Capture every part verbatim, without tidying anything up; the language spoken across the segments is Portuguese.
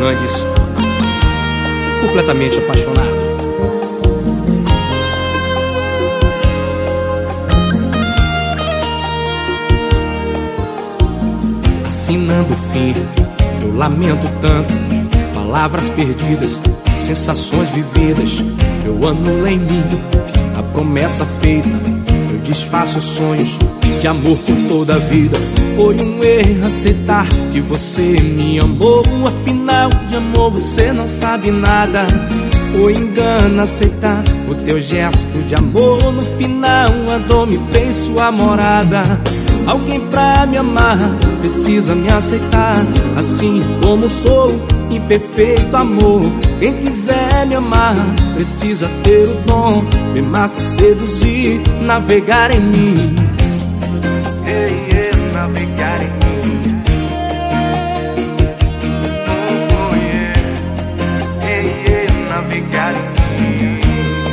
Fernandes, completamente apaixonado. Assinando o fim, eu lamento tanto. Palavras perdidas, sensações vividas. Eu anulo em mim a promessa feita. Eu desfaço sonhos de amor por toda a vida. Foi um erro aceitar que você me amou. Afinal, de amor você não sabe nada. Foi engano aceitar o teu gesto de amor. No final, a dor me fez sua morada. Alguém pra me amar precisa me aceitar, assim como sou, imperfeito amor. Quem quiser me amar precisa ter o dom, bem mais que seduzir, navegar em mim. Ei, ei, navegar em mim. Oh, yeah. Ei, ei, navegar em mim.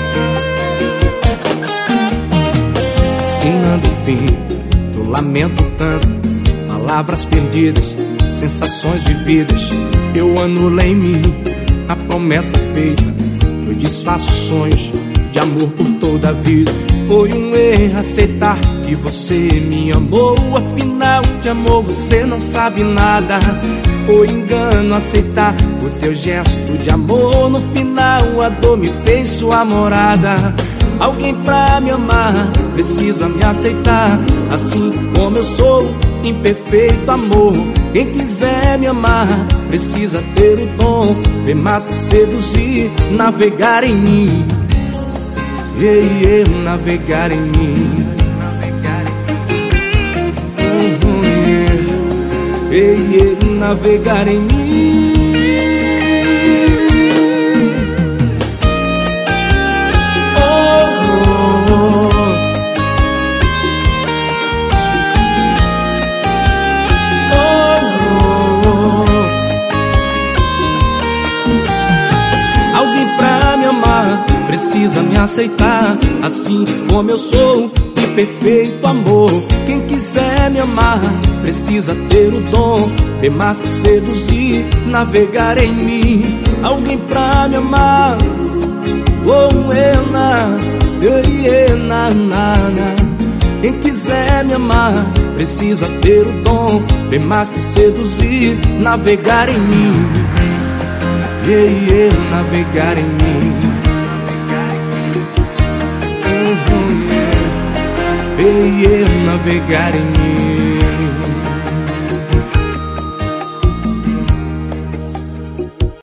Assinando o fim, eu lamento tanto. Palavras perdidas, sensações vividas. Eu anulo em mim a promessa feita. Eu desfaço sonhos de amor por toda a vida. Foi um erro aceitar que você me amou. Afinal, de amor você não sabe nada. Foi engano aceitar o teu gesto de amor. No final, a dor me fez sua morada. Alguém pra me amar precisa me aceitar, assim como eu sou, imperfeito amor. Quem quiser me amar precisa ter o dom, bem mais que seduzir, navegar em mim. Ei, ei, navegar em mim. Uhum, yeah. Ei, ei, navegar em mim. Precisa me aceitar, assim como eu sou, imperfeito amor. Quem quiser me amar precisa ter o dom, bem mais que seduzir, navegar em mim. Alguém pra me amar, oh, ena, ena, nana. Quem quiser me amar precisa ter o dom, bem mais que seduzir, navegar em mim. Yeah, yeah, navegar em mim. Ei, yeah, navegar em mim.